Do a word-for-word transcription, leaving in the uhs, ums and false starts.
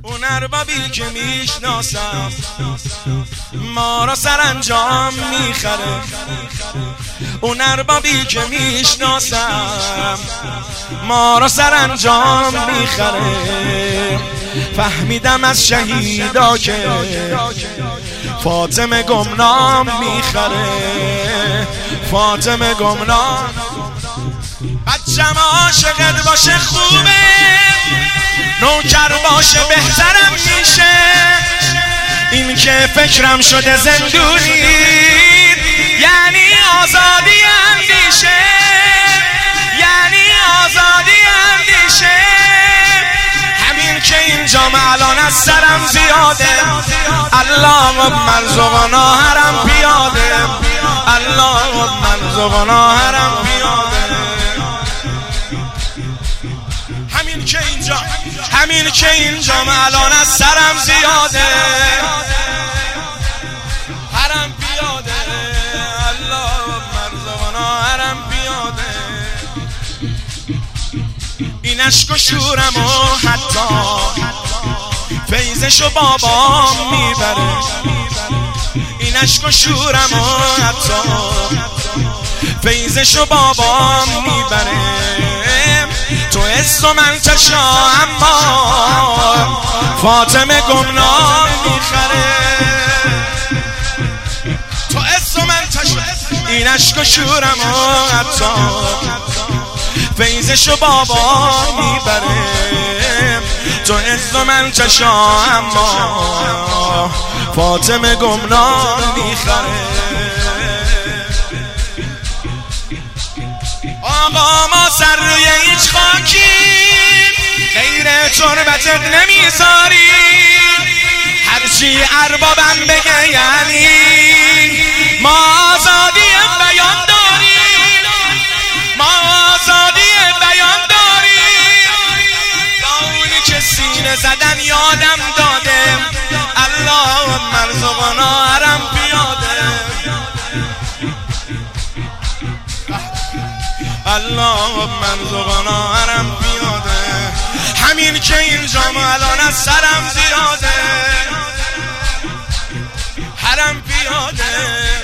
اون اربابی که میشناسم ما را سرانجام میخره. اون اربابی که میشناسم ما را سرانجام میخره. فهمیدم از شهیدا که فاطمه گمنام میخره. فاطمه گمنام. بچم عاشقت باشه خوبه، نوکر باشه بهترم میشه. این که فکرم شده زندونی یعنی آزادی اندیشه، یعنی آزادی اندیشه. همین که اینجا الان از سرم زیاده. اللهم ارزقنا حرم پیاده، اللهم ارزقنا حرم پیاده. همین که اینجا همین که اینجا الان از سرم زیاده. حرم پیاده، اللهم ارزقنا حرم پیاده. این عشق و شورم و حتی فیضشو بابام میبره. این عشق و شورم و حتی فیضشو بابام میبره. تو عز و منتشا اما فاطمه گمنام میخره. تو عز و منتشا این عشق و شورم و حتی فیضشو بابا میبره. تو عز و منتشا اما فاطمه گمنام میخره. آقا ما سر روی هیچ خاکی غیر تربتت نمیذاری. هرچی اربابم بگه یعنی ما آزادی بیان داریم، ما آزادی بیان داریم. با اونی که سینه زدن یادم داده. اللهم ارزقنا حرم پیاده، اللهم ارزقنا حرم پیاده. همین که اینجا الان از سرم زیاده. حرم پیاده.